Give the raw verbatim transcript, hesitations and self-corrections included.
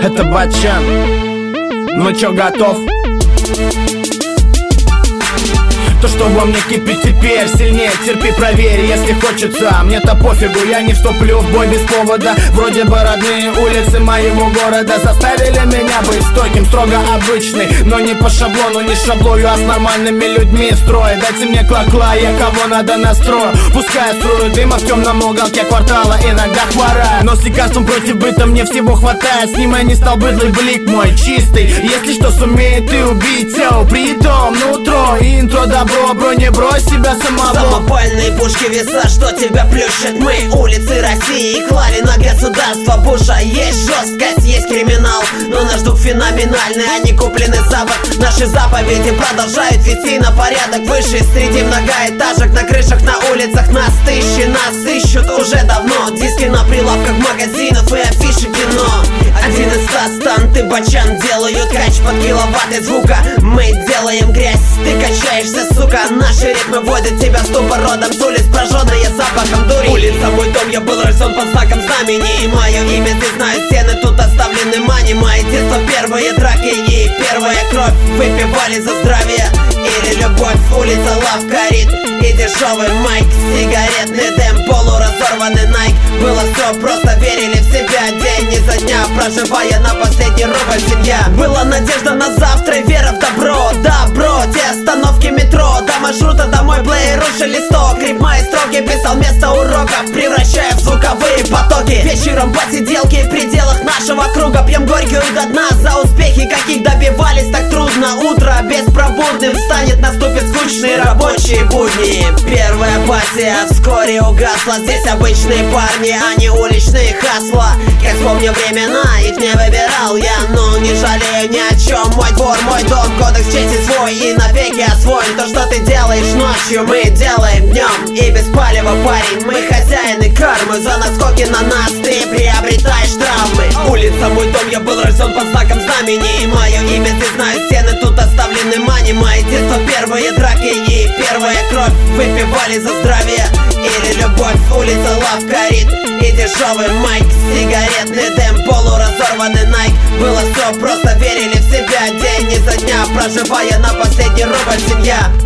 Это Бачан. Ну чё, готов? То, что во мне кипит теперь, сильнее терпи, проверь, если хочется. Мне-то пофигу, я не вступлю в бой без повода. Вроде бы родные улицы моего города заставили меня быть стойким, строго обычный, но не по шаблону, не шаблою, а с нормальными людьми строй. Дайте мне клакла, я кого надо настрою. Пускай струю дыма в темном уголке квартала, иногда хвораю, но с лекарством против быта мне всего хватает. С ним я не стал быдлый, блик мой чистый. Если что, сумеет и убить, йоу, притом нутро, интро, добро, бро, не брось себя самого. Самопальные пушки веса, что тебя плющат. Мы улицы России клали на государство Буша. Есть жесткость, есть криминал, но наш дух феноменальный, они куплены Запад. Наши заповеди продолжают вести на порядок выше. Среди многоэтажек, на крышах, на улицах нас тысячи, нас ищут уже давно. Диски на прилавках магазинов и афиши кино. Один из ста стан, ты Бачан, делают кач под киловатты звука. Мы делаем грязь, ты качаешься, сука. Наши ритмы вводят тебя в ступор, родом с улиц, прожженные запахом дури. Улица мой дом, я был рожден под знаком знамени, и мое имя здесь знают стены, тут оставлены мани. Мои детство, первые драки и первая кровь. Выпивали за здравие или любовь. Улица, лавка, рит и дешевый майк. Сигаретный дым, полуразорванный найк. Было все просто, верили в себя день изо дня, проживая на последний рубль семья. Была надежда на завтра, вера в добро. Да, бро, те остановки метро, до маршрута домой плеер уши листок. Рип мои строки писал вместо уроков, превращая в звуковые потоки. Вечером посиделки в пределах нашего круга, пьем горькую до дна за успехи, каких добивались так трудно. Утро беспробудным станет, наступят скучные рабочие будни. Первая пассия вскоре угасла. Здесь обычные парни, а не уличные хасла. Как вспомню времена, их не выбирал я, но не жалею ни о чем. Мой двор, мой дом, кодекс чести свой и навеки освоен. То, что ты делаешь ночью, мы делаем днем. И без палева, парень, мы хозяины кармы. За наскоки на нас ты приобретаешь травмы. Улица мой дом, я был рожден под знаком знамени, и мое имя здесь знают стены, тут оставлены мани. Мои детство, первые драки и первая кровь. Выпивали за здравие или любовь. Улица, лавка, рит и дешевый майк. Сигаретный дым, полуразорванный найк. Было все просто, верили в себя день изо дня, проживая на последний рубль семья.